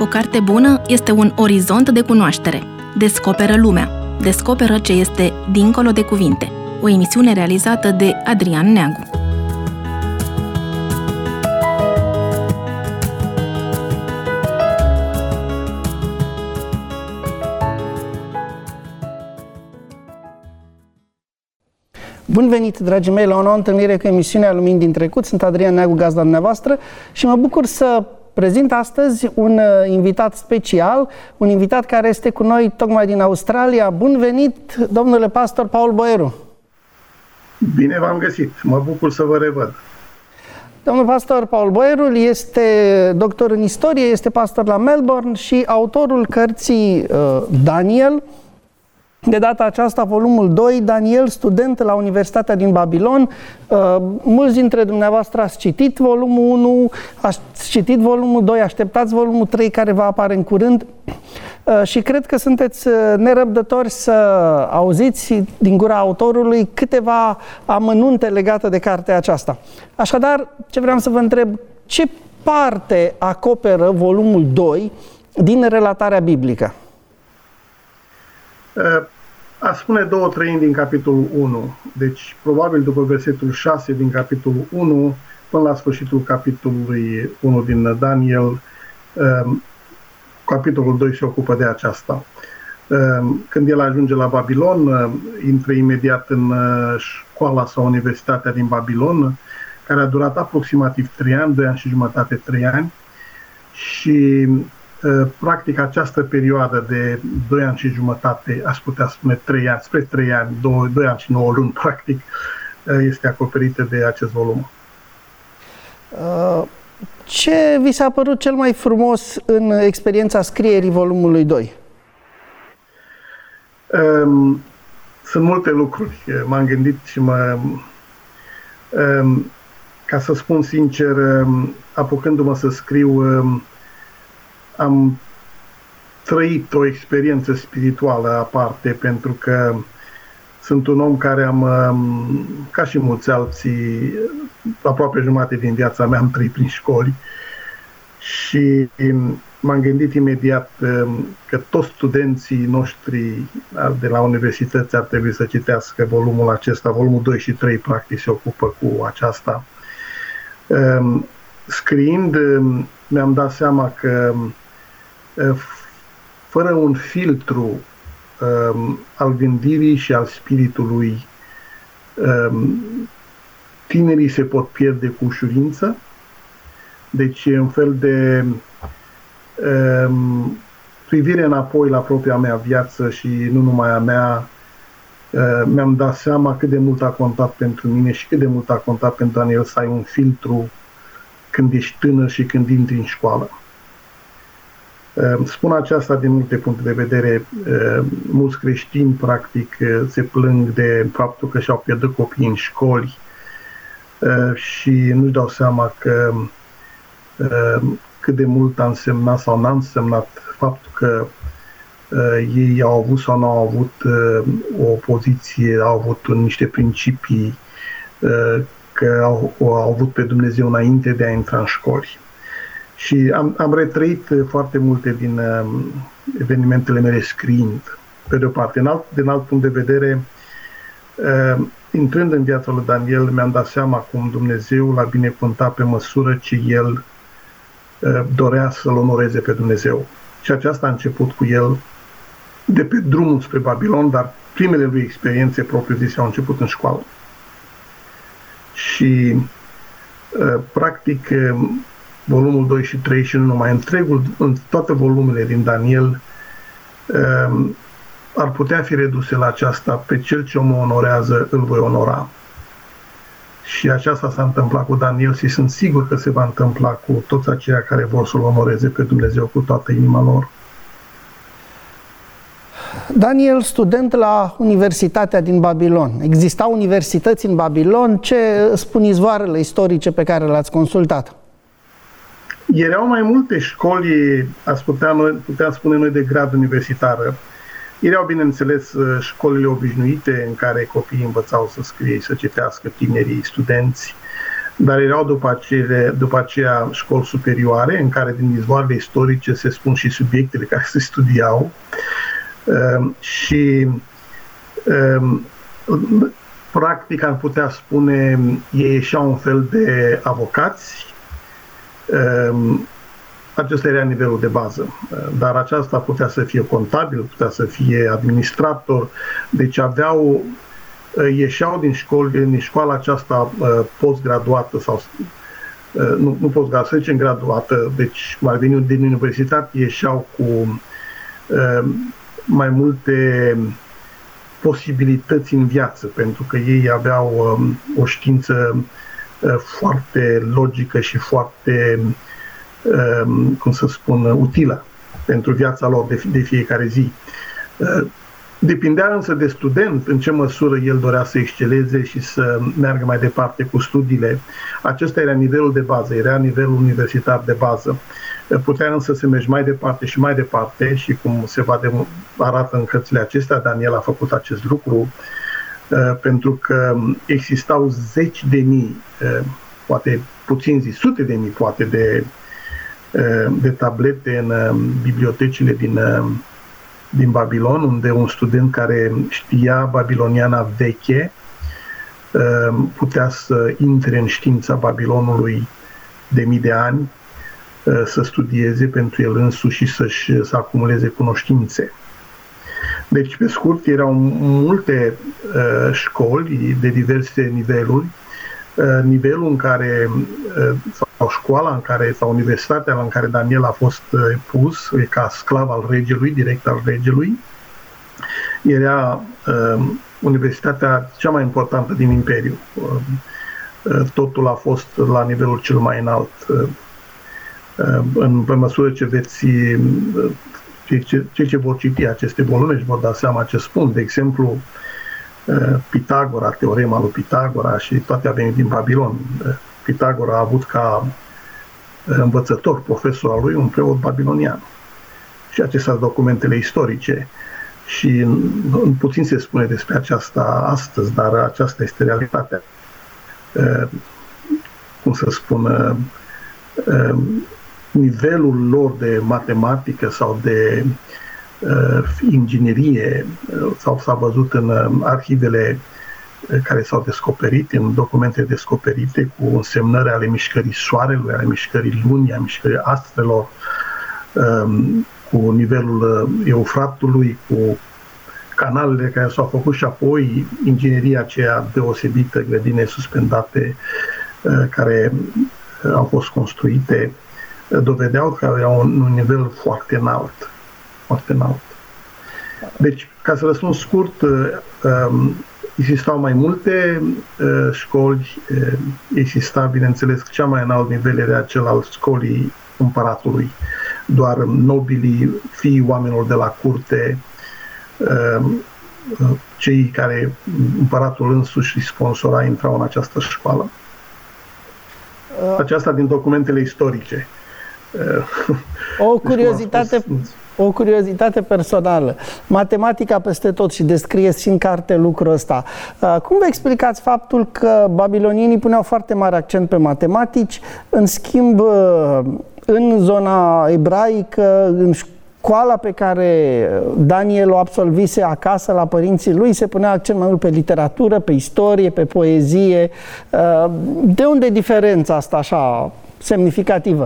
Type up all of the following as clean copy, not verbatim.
O carte bună este un orizont de cunoaștere. Descoperă lumea. Descoperă ce este dincolo de cuvinte. O emisiune realizată de Adrian Neagu. Bun venit, dragii mei, la o nouă întâlnire cu emisiunea Lumini din Trecut. Sunt Adrian Neagu, gazda dumneavoastră, și mă bucur să prezint astăzi un invitat special, un invitat care este cu noi tocmai din Australia. Bun venit, domnule pastor Paul Boieru! Bine v-am găsit! Mă bucur să vă revăd! Domnul pastor Paul Boieru este doctor în istorie, este pastor la Melbourne și autorul cărții Daniel. De data aceasta, volumul 2, Daniel, student la Universitatea din Babilon. Mulți dintre dumneavoastră ați citit volumul 1, ați citit volumul 2, așteptați volumul 3 care va apare în curând și cred că sunteți nerăbdători să auziți din gura autorului câteva amănunte legate de cartea aceasta. Așadar, ce vreau să vă întreb, ce parte acoperă volumul 2 din relatarea biblică? Aș spune 2/3 din capitolul 1, deci probabil după versetul 6 din capitolul 1 până la sfârșitul capitolului 1 din Daniel, capitolul 2 se ocupă de aceasta. Când el ajunge la Babilon, intră imediat în școala sau universitatea din Babilon, care a durat aproximativ 3 ani, 2 ani și jumătate, 3 ani, și practic această perioadă de 2 ani și jumătate, aș putea spune 3 ani, spre 3 ani, 2 ani și 9 luni, practic, este acoperită de acest volum. Ce vi s-a părut cel mai frumos în experiența scrierii volumului 2? Sunt multe lucruri. M-am gândit și ca să spun sincer, apucându-mă să scriu, am trăit o experiență spirituală aparte, pentru că sunt un om care ca și mulți alții, aproape jumătate din viața mea am trăit prin școli și m-am gândit imediat că toți studenții noștri de la universități ar trebui să citească volumul acesta, volumul 2 și 3 practic se ocupă cu aceasta. Scriind, mi-am dat seama că fără un filtru al gândirii și al spiritului, tinerii se pot pierde cu ușurință. Deci e un fel de privire înapoi la propria mea viață și nu numai a mea. Mi-am dat seama cât de mult a contat pentru mine și cât de mult a contat pentru Daniel să ai un filtru când ești tânăr și când intri în școală. Spun aceasta din multe puncte de vedere. Mulți creștini, practic, se plâng de faptul că și-au pierdut copiii în școli și nu-și dau seama că cât de mult a însemnat sau n-a însemnat faptul că ei au avut sau nu au avut o poziție, au avut niște principii, că au avut pe Dumnezeu înainte de a intra în școli. Și am retrăit foarte multe din evenimentele mele scriind, pe de o parte. Din alt punct de vedere, intrând în viața lui Daniel, mi-am dat seama cum Dumnezeu l-a binecuvântat pe măsură ce el dorea să-L onoreze pe Dumnezeu. Și aceasta a început cu el de pe drumul spre Babilon, dar primele lui experiențe propriu-zise au început în școală. Și practic volumul 2 și 3 și nu numai, în toate volumele din Daniel ar putea fi reduse la aceasta: pe cel ce mă onorează, îl voi onora. Și aceasta s-a întâmplat cu Daniel și sunt sigur că se va întâmpla cu toți aceia care vor să-L onoreze pe Dumnezeu cu toată inima lor. Daniel, student la Universitatea din Babilon. Existau universități în Babilon? Ce spun izvoarele istorice pe care le-ați consultat? Erau mai multe școli, putea spune noi, de grad universitar. Erau, bineînțeles, școlile obișnuite în care copiii învățau să scrie, să citească, tinerii, studenți. dar erau după aceea școli superioare, în care din izvoarele istorice se spun și subiectele care se studiau. Și practic am putea spune, ei ieșeau un fel de avocați. Acesta era nivelul de bază, dar aceasta putea să fie contabil, putea să fie administrator, deci ieșeau din școala aceasta postgraduată sau nu postgraduată, să zicem graduată, deci mai veniu din universitate, ieșeau cu mai multe posibilități în viață, pentru că ei aveau o știință foarte logică și foarte, cum să spun, utilă pentru viața lor de fiecare zi. Depindea însă de student în ce măsură el dorea să exceleze și să meargă mai departe cu studiile. Acesta era nivelul de bază, era nivelul universitar de bază. Putea însă să mergi mai departe și mai departe și cum se arată în cărțile acestea, Daniel a făcut acest lucru, pentru că existau zeci de mii, poate puțin zis, sute de mii poate de tablete în bibliotecile din Babilon, unde un student care știa babiloniana veche putea să intre în știința Babilonului de mii de ani, să studieze pentru el însuși și să acumuleze cunoștințe. Deci, pe scurt, erau multe școli de diverse niveluri. Nivelul în care, sau școala în care, sau universitatea în care Daniel a fost pus, ca sclav al regelui, direct al regelui, era universitatea cea mai importantă din Imperiu. Totul a fost la nivelul cel mai înalt. Pe măsură ce veți, cei ce vor citi aceste volume își vor da seama ce spun. De exemplu, Pitagora, teorema lui Pitagora, și toate a venit din Babilon. Pitagora a avut ca învățător, profesor al lui, un preot babilonian. Și acestea sunt documentele istorice. Și puțin se spune despre aceasta astăzi, dar aceasta este realitatea. Cum să spun, nivelul lor de matematică sau de inginerie sau s-a văzut în arhivele care s-au descoperit, în documente descoperite cu însemnări ale mișcării soarelui, ale mișcării lunii, ale mișcării astrelor, cu nivelul Eufratului, cu canalele care s-au făcut și apoi ingineria aceea deosebită, grădine suspendate care au fost construite, dovedeau că aveau un nivel foarte înalt. Foarte înalt. Deci, ca să răspund scurt, existau mai multe școli, exista, bineînțeles, cea mai înalt nivel era cel al școlii împăratului. Doar nobilii, fiii oamenilor de la curte, cei care împăratul însuși îi sponsora, intrau în această școală. Aceasta din documentele istorice. O curiozitate personală. Matematica peste tot și descrieți și în carte lucrul ăsta. Cum vă explicați faptul că babilonienii puneau foarte mare accent pe matematici, în schimb în zona ebraică, în școala pe care Daniel o absolvise acasă la părinții lui, se punea accent mai mult pe literatură, pe istorie, pe poezie. De unde diferența asta așa semnificativă?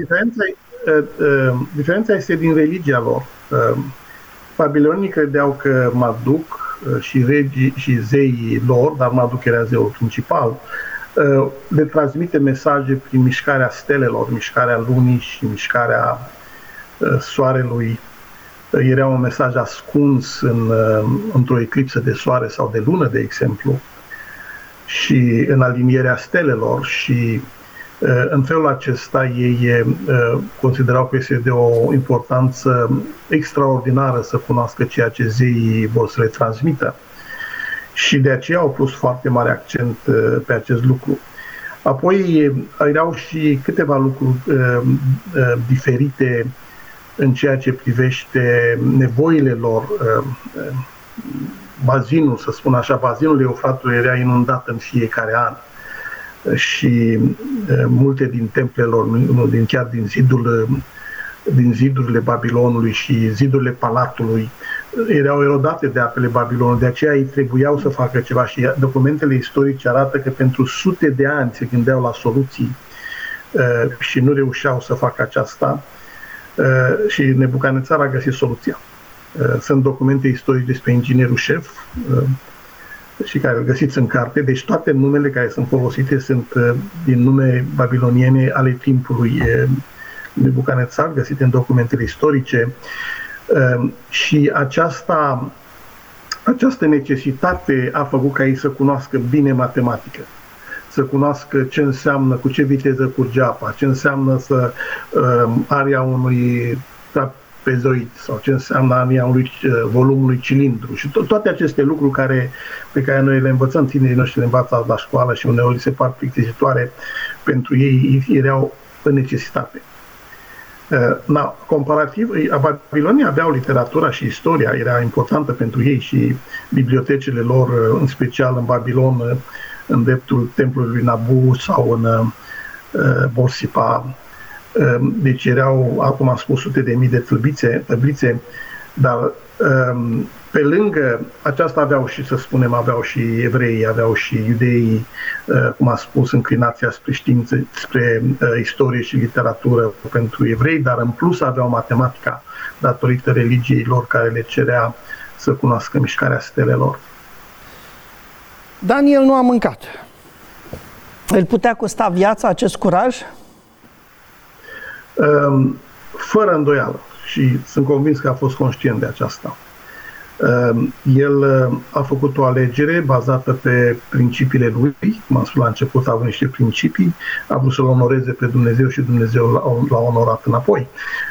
Diferența este din religia lor. Babilonii credeau că Marduk și regii și zeii lor, dar Marduk era zeul principal, le transmite mesaje prin mișcarea stelelor, mișcarea lunii și mișcarea soarelui. Era un mesaj ascuns într-o eclipsă de soare sau de lună, de exemplu, și în alinierea stelelor, și în felul acesta ei considerau că este de o importanță extraordinară să cunoască ceea ce zeii vor să le transmită. Și de aceea au pus foarte mare accent pe acest lucru. Apoi erau și câteva lucruri diferite în ceea ce privește nevoile lor. Bazinul, să spun așa, bazinul Eufratului era inundat în fiecare an. și multe din templelor, chiar din zidurile Babilonului și zidurile Palatului erau erodate de apele Babilonului, de aceea ei trebuiau să facă ceva și documentele istorice arată că pentru sute de ani se gândeau la soluții și nu reușeau să facă aceasta și Nebucanețar a găsit soluția. Sunt documente istorice despre inginerul șef și care îl găsiți în carte, deci toate numele care sunt folosite sunt din nume babiloniene ale timpului Nebucanețar, găsite în documentele istorice și această necesitate a făcut ca ei să cunoască bine matematică, să cunoască ce înseamnă, cu ce viteză curge apa, ce înseamnă să aria unui trapezoid sau ce înseamnă aria unui volumului cilindru și toate aceste lucruri pe care noi le învățăm, tinerii noștri le învață la școală și uneori se par plictisitoare, pentru ei erau în necesitate. Comparativ, Babilonii aveau literatura și istoria, era importantă pentru ei și bibliotecile lor, în special în Babilon, în dreptul templului lui Nabu sau în Borsipa. Deci erau, acum am spus, sute de mii de tăblițe, dar pe lângă aceasta aveau și, să spunem, aveau și evrei, aveau și iudeii, cum am spus, înclinația spre știință, spre istorie și literatură pentru evrei, dar în plus aveau matematica datorită religiei lor care le cerea să cunoască mișcarea stelelor. Daniel nu a mâncat. Îl putea costa viața acest curaj? Fără îndoială și sunt convins că a fost conștient de aceasta. El a făcut o alegere bazată pe principiile lui, cum am spus la început, a avut niște principii, a vrut să-L onoreze pe Dumnezeu și Dumnezeu l-a onorat înapoi.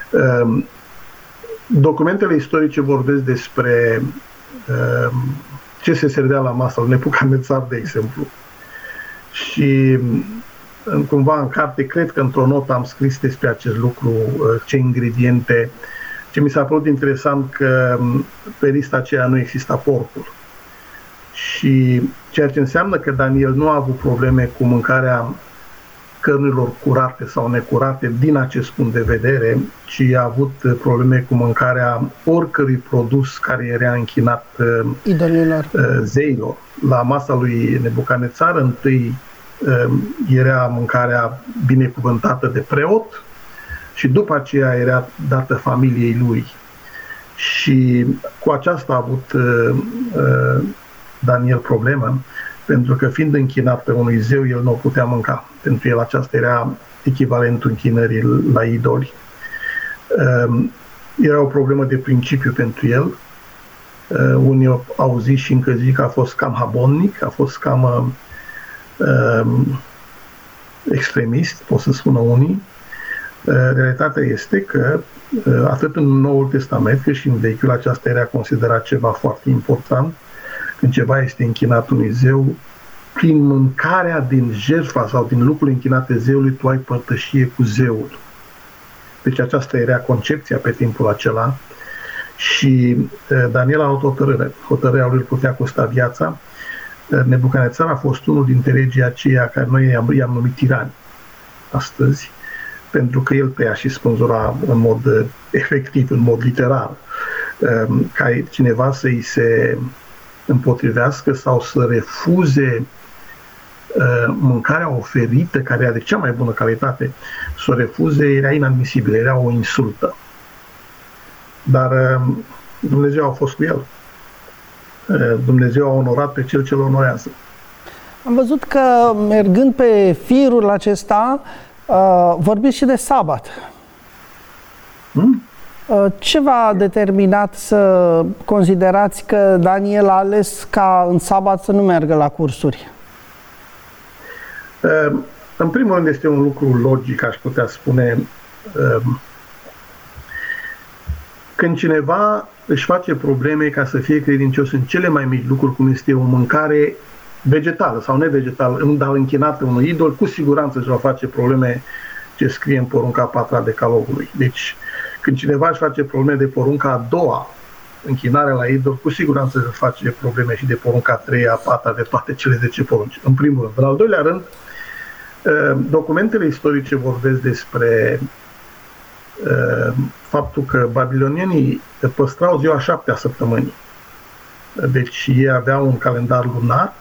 Documentele istorice vorbesc despre ce se servea la masă lui Nebucanețar, de exemplu. Și cumva în carte, cred că într-o notă am scris despre acest lucru, ce ingrediente. Ce mi s-a părut interesant că pe lista aceea nu exista porcul. Și ceea ce înseamnă că Daniel nu a avut probleme cu mâncarea cărnilor curate sau necurate din acest punct de vedere, ci a avut probleme cu mâncarea oricărui produs care era închinat zeilor. La masa lui Nebucanețar întâi era mâncarea binecuvântată de preot și după aceea era dată familiei lui. Și cu aceasta a avut Daniel problemă, pentru că fiind închinat pe unui zeu, el nu o putea mânca. Pentru el aceasta era echivalentul închinării la idoli. Era o problemă de principiu pentru el. Unii au zis și încă zic că a fost cam habonnic, a fost cam extremist, pot să spună unii. Realitatea este că atât în Noul Testament cât și în Vechiul aceasta era considerat ceva foarte important. Când ceva este închinat unui zeu, prin mâncarea din jertfa sau din lucrurile închinate zeului, tu ai părtășie cu zeul. Deci aceasta era concepția pe timpul acela și Daniel a luat o hotărâre. Hotărârea lui îl putea costa viața. Nebucanețar a fost unul dintre regii aceia care noi i-am numit tirani astăzi, pentru că el tăia și spânzura în mod efectiv, în mod literar, ca cineva să-i se împotrivească sau să refuze mâncarea oferită, care era de cea mai bună calitate, să o refuze era inadmisibil, era o insultă. Dar Dumnezeu a fost cu el. Dumnezeu a onorat pe cel ce îl onorează. Am văzut că, mergând pe firul acesta, vorbiți și de sabat. Ce v-a determinat să considerați că Daniel a ales ca în sabat să nu meargă la cursuri? În primul rând este un lucru logic, aș putea spune. Când cineva își face probleme ca să fie credincios în cele mai mici lucruri, cum este o mâncare vegetală sau nevegetală, dar închinată unui idol, cu siguranță își va face probleme ce scrie în porunca 4 a Decalogului. Deci, când cineva își face probleme de porunca a doua, închinarea la idol, cu siguranță își face probleme și de porunca a 3, a 4, de toate cele 10 porunci. În primul rând. În al doilea rând, Documentele istorice vorbesc despre faptul că babilonienii păstrau ziua 7 a săptămânii. Deci ei aveau un calendar lunar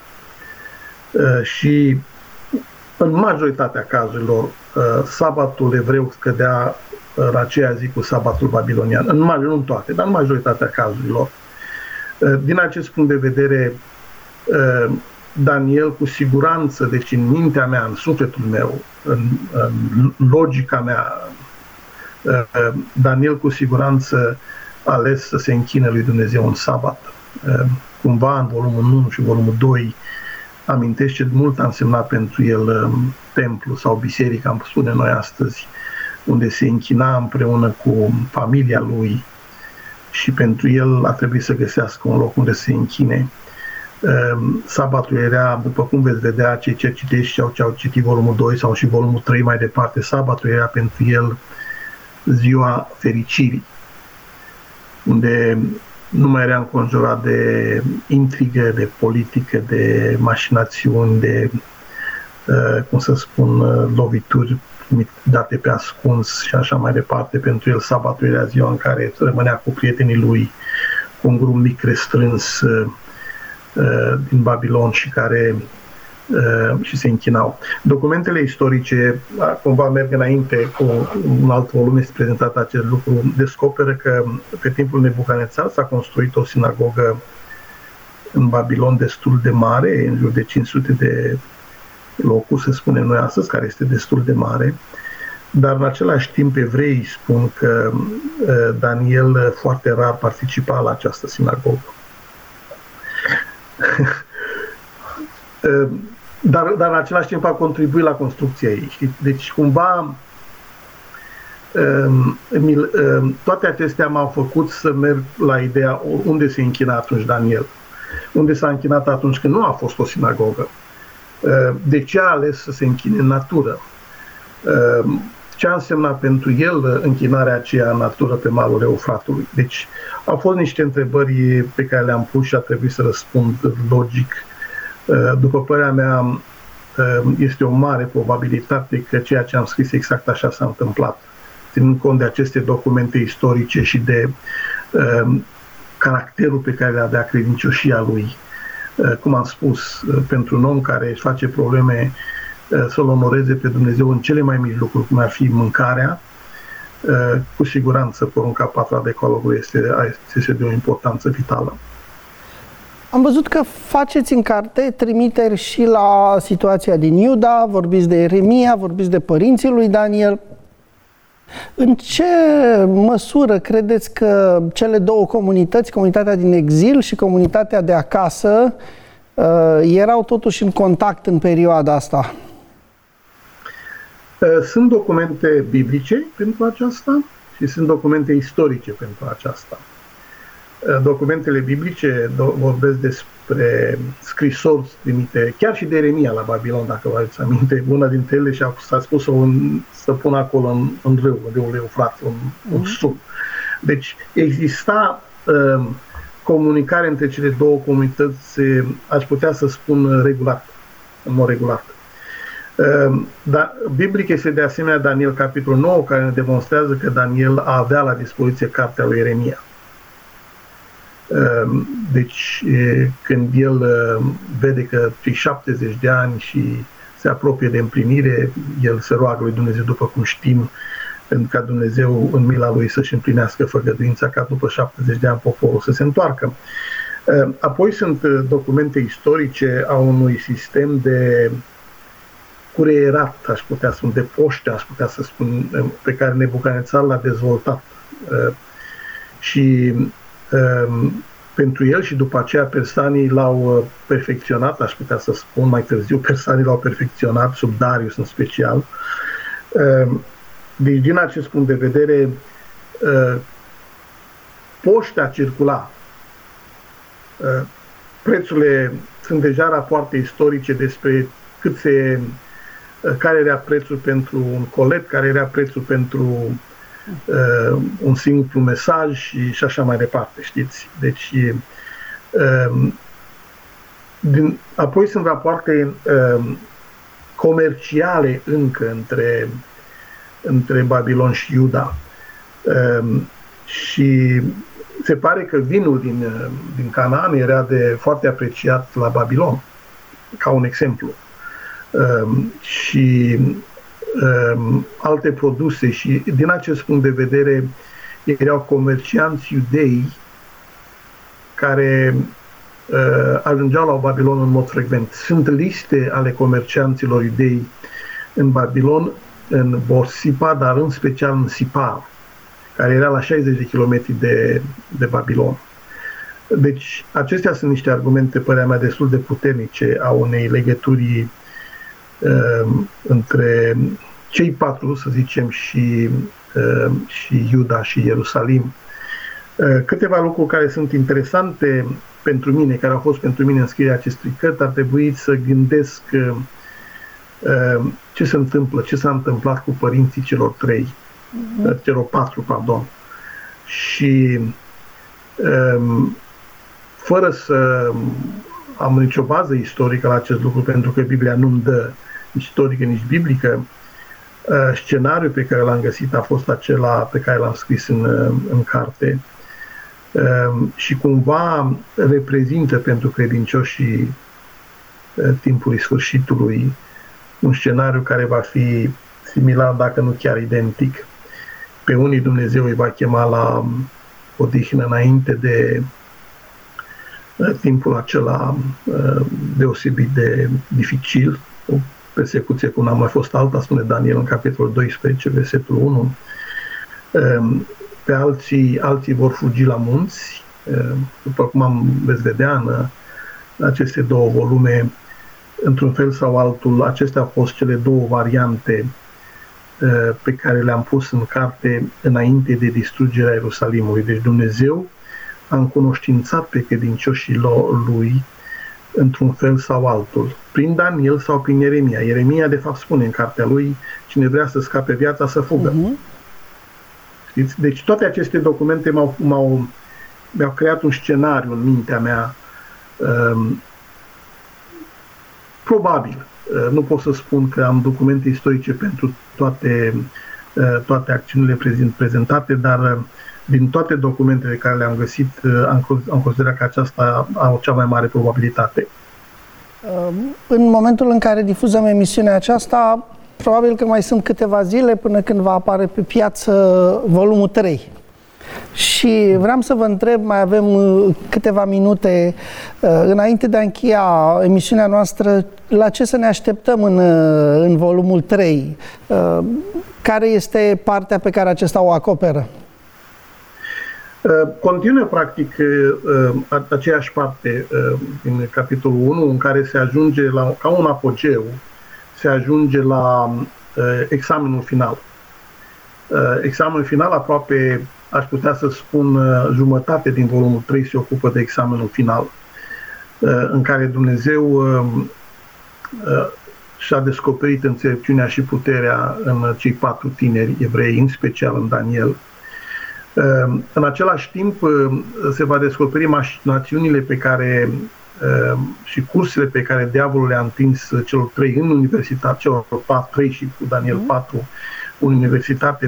și în majoritatea cazurilor sabatul evreu scădea la aceea zi cu sabatul babilonian. Nu în toate, dar în majoritatea cazurilor. Din acest punct de vedere, Daniel cu siguranță, deci în mintea mea, în sufletul meu, în logica mea, Daniel cu siguranță a ales să se închine lui Dumnezeu în sabat. Cumva în volumul 1 și volumul 2 amintește ce mult a însemnat pentru el templu sau biserica, am spune noi astăzi, unde se închina împreună cu familia lui și pentru el a trebuit să găsească un loc unde să se închine. Sabatul era, după cum veți vedea, cei ce citești sau ce au citit volumul 2 sau și volumul 3 mai departe, sabatul era pentru el ziua fericirii, unde nu mai era înconjurat de intrigă, de politică, de mașinațiuni, de, cum să spun, lovituri date pe ascuns și așa mai departe. Pentru el sabatul era ziua în care rămânea cu prietenii lui, cu un grup mic restrâns din Babilon și se închinau. Documentele istorice, cumva merg înainte cu un alt volum, este prezentat acest lucru, descoperă că pe timpul Nebucanețar s-a construit o sinagogă în Babilon destul de mare, în jur de 500 de locuri, să spunem noi astăzi, care este destul de mare, dar în același timp evreii spun că Daniel foarte rar participa la această sinagogă. Dar în același timp a contribuit la construcția ei. Știi? Deci cumva toate acestea m-au făcut să merg la ideea unde se închina atunci Daniel. Unde s-a închinat atunci când nu a fost o sinagogă. De ce a ales să se închine în natură? Ce a însemnat pentru el închinarea aceea în natură pe malul Eufratului? Deci au fost niște întrebări pe care le-am pus și a trebuit să răspund logic. După părerea mea, este o mare probabilitate că ceea ce am scris exact așa s-a întâmplat, ținând cont de aceste documente istorice și de caracterul pe care le avea, credincioșia lui. Cum am spus, pentru un om care își face probleme să-L onoreze pe Dumnezeu în cele mai mici lucruri, cum ar fi mâncarea, cu siguranță porunca 4 a Decalogului este de o importanță vitală. Am văzut că faceți în carte trimiteri și la situația din Iuda, vorbiți de Ieremia, vorbiți de părinții lui Daniel. În ce măsură credeți că cele două comunități, comunitatea din exil și comunitatea de acasă, erau totuși în contact în perioada asta? Sunt documente biblice pentru aceasta și sunt documente istorice pentru aceasta. Documentele biblice vorbesc despre scrisori trimite, chiar și de Ieremia la Babilon, dacă vă aduceți aminte, una dintre ele s-a spus să pună acolo în râul Eufrat, un sub. Deci exista comunicare între cele două comunități, aș putea să spun regulat, în mod regulat. Dar biblic este de asemenea Daniel capitolul 9, care ne demonstrează că Daniel avea la dispoziție cartea lui Ieremia. Deci când el vede că cei 70 de ani și se apropie de împlinire, el se roagă lui Dumnezeu, după cum știm, pentru ca Dumnezeu în mila lui să-și împlinească făgăduința ca după 70 de ani poporul să se întoarcă. Apoi sunt documente istorice a unui sistem de cureierat, aș putea spune, de poște, aș putea să spun, pe care Nebucanețar l-a dezvoltat. Și pentru el și după aceea persanii l-au perfecționat, aș putea să spun, mai târziu persanii l-au perfecționat, sub Darius în special. Deci din acest punct de vedere, poștea circula. Prețurile sunt deja rapoarte istorice despre care era prețul pentru un colet, care era prețul pentru un simplu mesaj și așa mai departe, știți? Deci, apoi sunt rapoarte comerciale încă între Babilon și Iuda. Și se pare că vinul din Canaan era foarte apreciat la Babilon, ca un exemplu. Și alte produse, și din acest punct de vedere erau comercianți iudei care ajungeau la Babilon în mod frecvent. Sunt liste ale comercianților iudei în Babilon, în Borsipa, dar în special în Sipar, care era la 60 de kilometri de Babilon. Deci acestea sunt niște argumente, părerea mea, destul de puternice a unei legături între cei patru, să zicem, și Iuda și Ierusalim. Câteva lucruri care sunt interesante pentru mine, care au fost pentru mine în scrierea acestui cărți, ar trebui să gândesc ce s-a întâmplat cu părinții celor patru, pardon. Și fără să am nicio bază istorică la acest lucru, pentru că Biblia nu-mi dă nici istorică, nici biblică, scenariul pe care l-am găsit a fost acela pe care l-am scris în carte și cumva reprezintă pentru credincioșii timpului sfârșitului un scenariu care va fi similar, dacă nu chiar identic. Pe unii Dumnezeu îi va chema la odihnă înainte de timpul acela deosebit de dificil, o persecuție cum n-a mai fost alta, spune Daniel în capitolul 12, versetul 1. Pe alții vor fugi la munți, după cum veți vedea în aceste două volume, într-un fel sau altul, acestea au fost cele două variante pe care le-am pus în carte înainte de distrugerea Ierusalimului. Deci Dumnezeu a încunoștințat pe credincioșii lui într-un fel sau altul, prin Daniel sau prin Ieremia. Ieremia, de fapt, spune în cartea lui, cine vrea să scape viața, să fugă. Știți? Deci toate aceste documente mi-au creat un scenariu în mintea mea. Probabil, nu pot să spun că am documente istorice pentru toate acțiunile prezentate, dar din toate documentele care le-am găsit, am considerat că aceasta au cea mai mare probabilitate. În momentul în care difuzăm emisiunea aceasta, probabil că mai sunt câteva zile până când va apare pe piață volumul 3. Și vreau să vă întreb, mai avem câteva minute înainte de a încheia emisiunea noastră, la ce să ne așteptăm în volumul 3? Care este partea pe care acesta o acoperă? Continuă, practic, aceeași parte din capitolul 1, în care se ajunge ca un apogeu, se ajunge la examenul final. Examenul final, aproape, aș putea să spun, jumătate din volumul 3 se ocupă de examenul final, în care Dumnezeu și-a descoperit înțelepciunea și puterea în cei 4 tineri evrei, în special în Daniel. În același timp se va descoperi mașinațiunile pe care și cursele pe care diavolul le-a întins celor 3 în universitate, celor 3 și cu Daniel 4 în universitate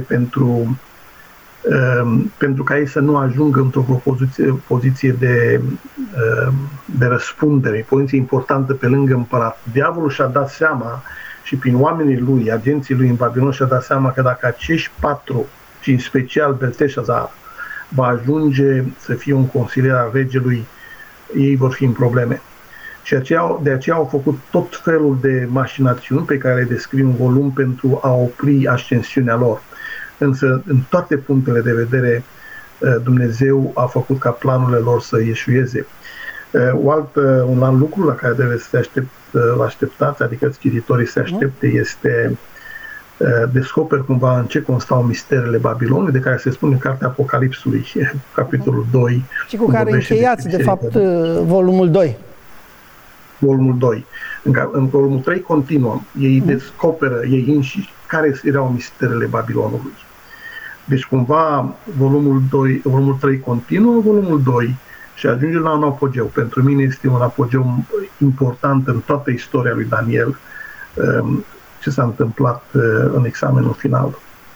pentru ca ei să nu ajungă într-o poziție de răspundere, poziție importantă pe lângă împărat. Diavolul și-a dat seama și prin oamenii lui, agenții lui în Babilon, și-a dat seama că dacă acești 4, și în special Belteșazar, va ajunge să fie un consilier al regelui, ei vor fi în probleme. Și de aceea au făcut tot felul de mașinațiuni pe care le descriu în volum pentru a opri ascensiunea lor. Însă, în toate punctele de vedere, Dumnezeu a făcut ca planurile lor să ieșuieze. Un alt lucru la care trebuie să vă așteptați, adică cititorii se aștepte, este descoperi cumva în ce constau misterele Babilonului, de care se spune în cartea Apocalipsului, capitolul 2. Și cu care încheiați, de fapt, volumul 2. Volumul 2. În volumul 3 continuăm. Ei descoperă ei înșiși care erau misterele Babilonului. Deci cumva volumul 3 continuă, volumul 2 și ajunge la un apogeu. Pentru mine este un apogeu important în toată istoria lui Daniel, ce s-a întâmplat în examenul final.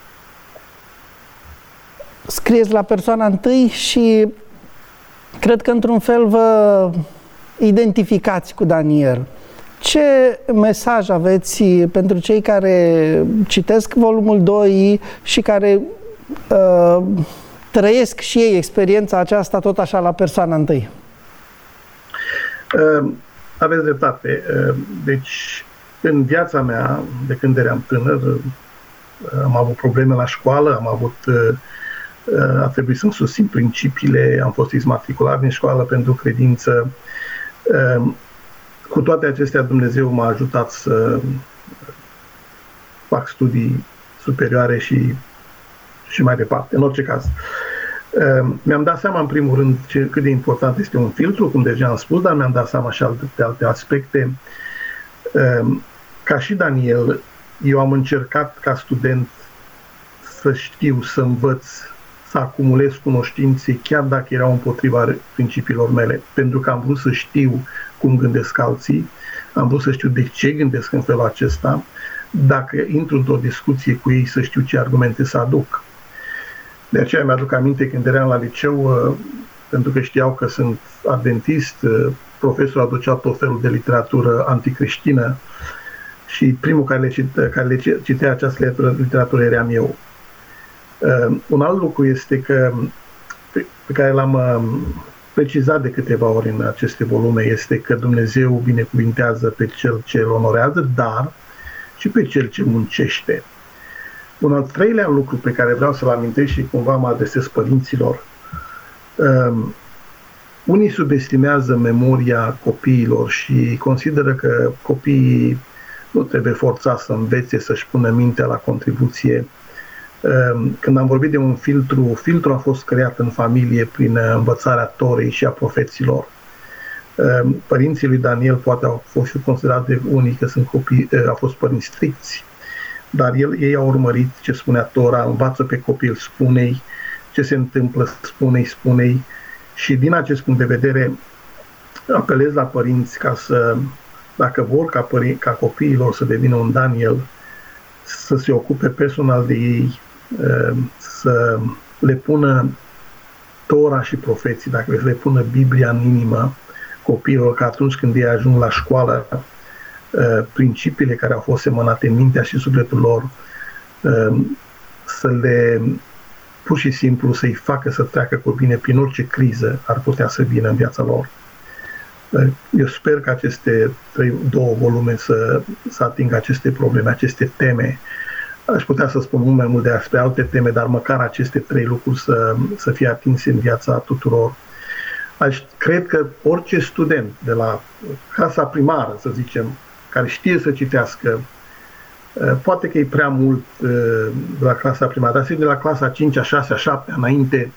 Scrieți la persoana întâi și cred că într-un fel vă identificați cu Daniel. Ce mesaj aveți pentru cei care citesc volumul 2 și care trăiesc și ei experiența aceasta tot așa la persoana întâi? Aveți dreptate. Deci, în viața mea, de când eram tânăr, am avut probleme la școală, a trebuit să-mi susțin principiile, am fost exmatriculat din școală pentru credință. Cu toate acestea, Dumnezeu m-a ajutat să fac studii superioare și mai departe. În orice caz, mi-am dat seama, în primul rând, cât de important este un filtru, cum deja am spus, dar mi-am dat seama și de alte aspecte. Ca și Daniel, eu am încercat ca student să știu, să învăț, să acumulez cunoștințe, chiar dacă erau împotriva principiilor mele, pentru că am vrut să știu cum gândesc alții, am vrut să știu de ce gândesc în felul acesta, dacă intru într-o discuție cu ei, să știu ce argumente să aduc. De aceea mi-aduc aminte când eram la liceu, pentru că știau că sunt adventist, profesorul aducea tot felul de literatură anticreștină și primul care le citea această literatură eram eu. Un alt lucru este că, pe care l-am precizat de câteva ori în aceste volume, este că Dumnezeu binecuvintează pe cel ce îl onorează, dar și pe cel ce muncește. Un al treilea lucru pe care vreau să-l amintesc și cumva mă adresez părinților, unii subestimează memoria copiilor și consideră că copiii nu trebuie forțați să învețe, să-și pună mintea la contribuție. Când am vorbit de un filtru a fost creat în familie prin învățarea Torei și a profeților. Părinții lui Daniel poate au fost considerați de unii că sunt copii, au fost părinți stricți, dar ei au urmărit ce spunea Tora, învață pe copil, spune-i ce se întâmplă, spune-i. Și din acest punct de vedere apelez la părinți ca să, dacă vor ca copiilor să devină un Daniel, să se ocupe personal de ei, să le pună Tora și profeții, dacă le pună Biblia în inimă copiilor, că atunci când ei ajung la școală, principiile care au fost semănate în mintea și sufletul lor, să le pur și simplu să-i facă să treacă cu bine prin orice criză ar putea să vină în viața lor. Eu sper că aceste două volume să atingă aceste probleme, aceste teme. Aș putea să spun mult mai mult despre alte teme, dar măcar aceste 3 lucruri să fie atinse în viața tuturor. Cred că orice student de la clasa primară, să zicem, care știe să citească, poate că e prea mult de la clasa primară, dar de la clasa 5-a, 6-a, 7-a înainte,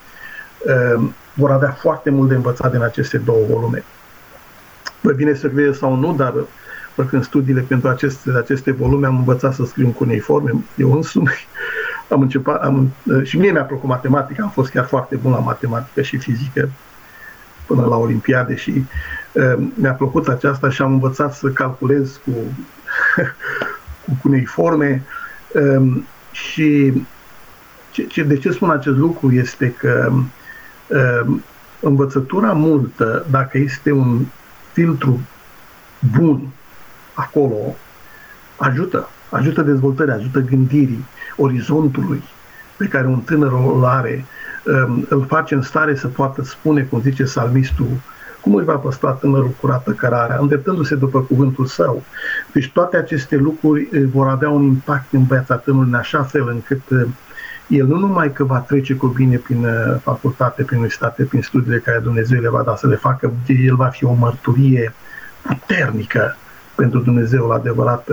vor avea foarte mult de învățat din aceste 2 volume. Vă vine să credeți sau nu, dar făcând studiile pentru aceste volume, am învățat să scriu în cuneiforme. Eu însumi am început, și mie mi-a plăcut matematica, am fost chiar foarte bun la matematică și fizică până la olimpiade și mi-a plăcut aceasta și am învățat să calculez cu cuneiforme și de ce spun acest lucru este că învățătura multă, dacă este un filtru bun acolo, ajută dezvoltării, ajută gândirii, orizontului pe care un tânăr îl are, îl face în stare să poată spune, cum zice psalmistul, cum își va păstra tânărul curată cărarea, îndreptându-se după cuvântul său. Deci toate aceste lucruri vor avea un impact în viața tânărului în așa fel încât el nu numai că va trece cu bine prin facultate, prin universitate, prin studiile care Dumnezeu le va da să le facă, el va fi o mărturie puternică pentru Dumnezeu, adevărat,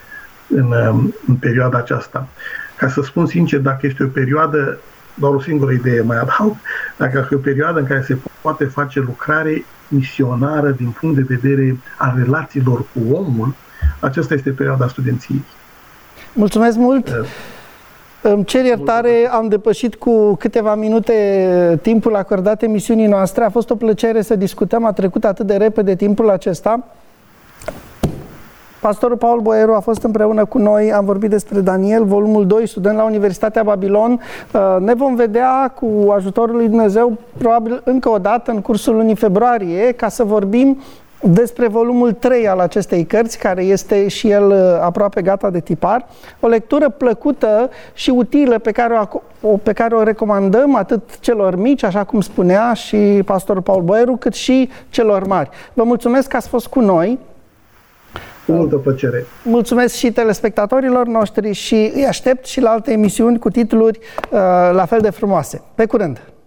în perioada aceasta. Ca să spun sincer, dacă este o perioadă, doar o singură idee mai adaug, dacă e o perioadă în care se poate face lucrare misionară din punct de vedere al relațiilor cu omul, aceasta este perioada studenției. Mulțumesc mult! Îmi cer iertare, am depășit cu câteva minute timpul acordat emisiunii noastre. A fost o plăcere să discutăm, a trecut atât de repede timpul acesta. Pastorul Paul Boieru a fost împreună cu noi, am vorbit despre Daniel, volumul 2, student la Universitatea Babilon. Ne vom vedea cu ajutorul lui Dumnezeu probabil încă o dată în cursul lunii februarie ca să vorbim despre volumul 3 al acestei cărți, care este și el aproape gata de tipar. O lectură plăcută și utilă pe care o recomandăm atât celor mici, așa cum spunea și pastorul Paul Boieru, cât și celor mari. Vă mulțumesc că ați fost cu noi. Cu multă plăcere. Mulțumesc și telespectatorilor noștri și îi aștept și la alte emisiuni cu titluri la fel de frumoase. Pe curând!